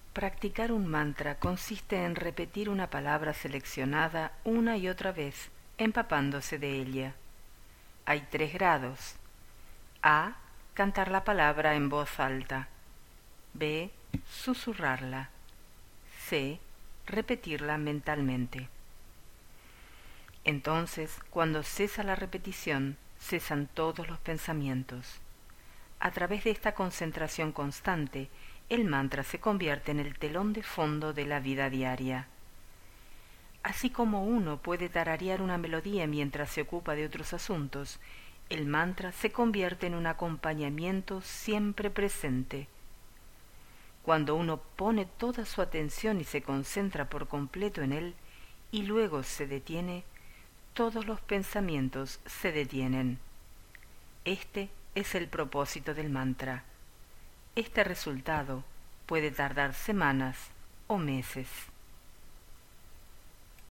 Practicar un mantra consiste en repetir una palabra seleccionada una y otra vez, empapándose de ella. Hay 3 grados. A. Cantar la palabra en voz alta. B. Susurrarla. C. Repetirla mentalmente. Entonces, cuando cesa la repetición, cesan todos los pensamientos. A través de esta concentración constante, el mantra se convierte en el telón de fondo de la vida diaria. Así como uno puede tararear una melodía mientras se ocupa de otros asuntos, el mantra se convierte en un acompañamiento siempre presente. Cuando uno pone toda su atención y se concentra por completo en él, y luego se detiene, todos los pensamientos se detienen. Este es el propósito del mantra. Este resultado puede tardar semanas o meses.